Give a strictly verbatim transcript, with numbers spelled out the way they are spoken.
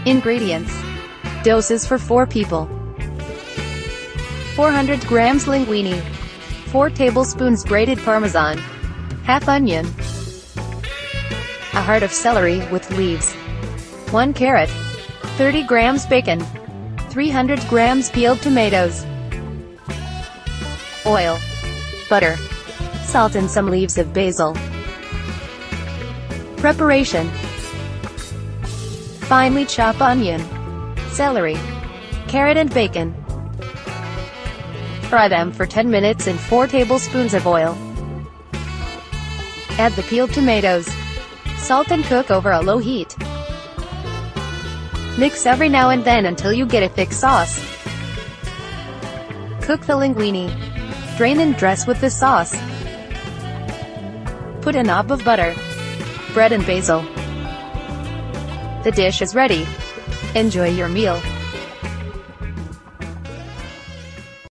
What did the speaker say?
Ingredients. Doses for four people. four hundred grams linguine. four tablespoons grated Parmesan. Half onion. A heart of celery with leaves. one carrot. thirty grams bacon. three hundred grams peeled tomatoes. Oil. Butter. Salt and some leaves of basil. Preparation. Finely chop onion, celery, carrot and bacon. Fry them for ten minutes in four tablespoons of oil. Add the peeled tomatoes. Salt and cook over a low heat. Mix every now and then until you get a thick sauce. Cook the linguine. Drain and dress with the sauce. Put a knob of butter, bread and basil. The dish is ready. Enjoy your meal.